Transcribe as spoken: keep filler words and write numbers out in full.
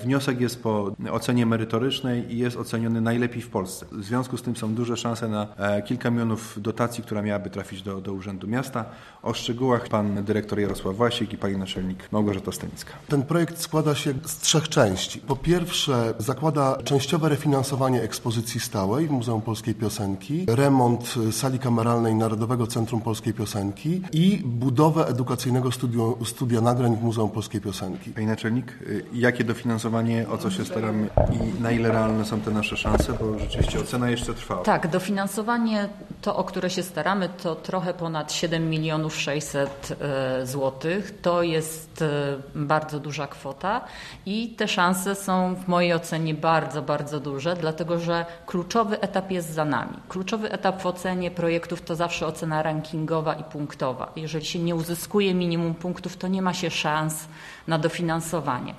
Wniosek jest po ocenie merytorycznej i jest oceniony najlepiej w Polsce. W związku z tym są duże szanse na kilka milionów dotacji, która miałaby trafić do, do Urzędu Miasta. O szczegółach pan dyrektor Jarosław Wasik i pani naczelnik Małgorzata Stanicka. Ten projekt składa się z trzech części. Po pierwsze zakłada częściowe refinansowanie ekspozycji stałej w Muzeum Polskiej Piosenki, remont sali kameralnej Narodowego Centrum Polskiej Piosenki i budowę edukacyjnego studiu, studia nagrań w Muzeum Polskiej Piosenki. Pani naczelnik, jakie dofinansowanie, o co się staramy i na ile realne są te nasze szanse, bo rzeczywiście ocena jeszcze trwa. Tak, dofinansowanie to, o które się staramy, to trochę ponad siedem milionów sześćset złotych. To jest bardzo duża kwota i te szanse są w mojej ocenie bardzo, bardzo duże, dlatego że kluczowy etap jest za nami. Kluczowy etap w ocenie projektów to zawsze ocena rankingowa i punktowa. Jeżeli się nie uzyskuje minimum punktów, to nie ma się szans na dofinansowanie.